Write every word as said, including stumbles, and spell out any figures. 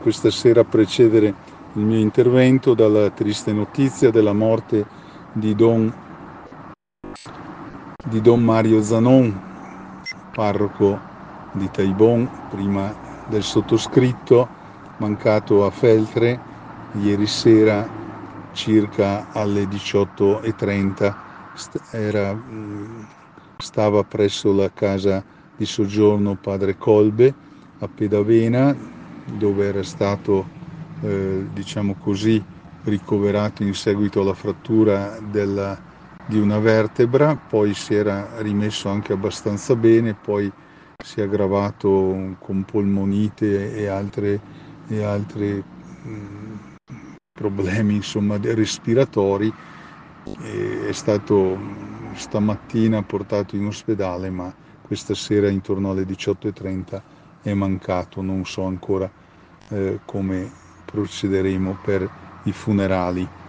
questa sera a precedere il mio intervento dalla triste notizia della morte di Don, di Don Mario Zanon, parroco di Taibon, prima del sottoscritto, mancato a Feltre ieri sera circa alle diciotto e trenta. Era, stava presso la casa di soggiorno Padre Colbe a Pedavena, dove era stato eh, diciamo così ricoverato in seguito alla frattura della, di una vertebra, poi si era rimesso anche abbastanza bene, poi si è aggravato con polmonite e altre, e altre mh, problemi insomma respiratori. E è stato stamattina portato in ospedale, ma questa sera intorno alle diciotto e trenta è mancato. Non so ancora eh, come procederemo per i funerali.